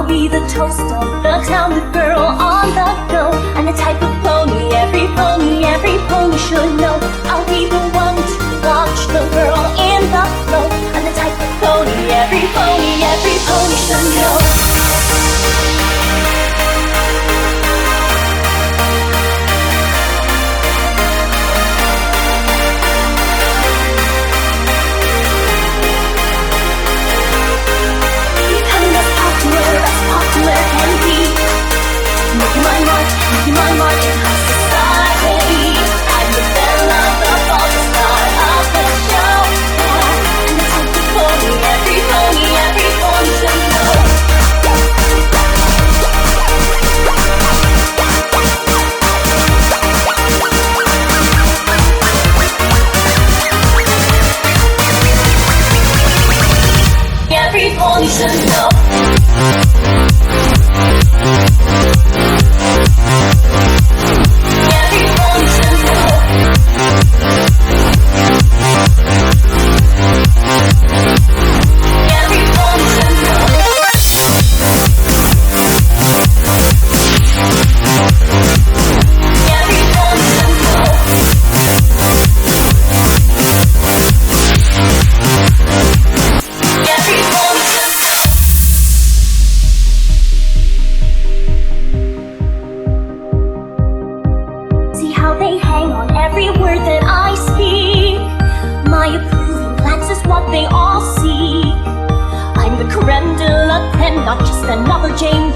be the toast of the town, the girl on the go, and the type of pony every pony should know. I'll be the one to watch the girl in the flow, and the type of pony every pony should know. Making my mark in high society. I'm the belle of the ball, the star of the show. And the type of pony every pony should know. Every pony should know. They hang on every word that I speak. My approving glance is what they all seek. I'm the creme de la creme, not just another Jane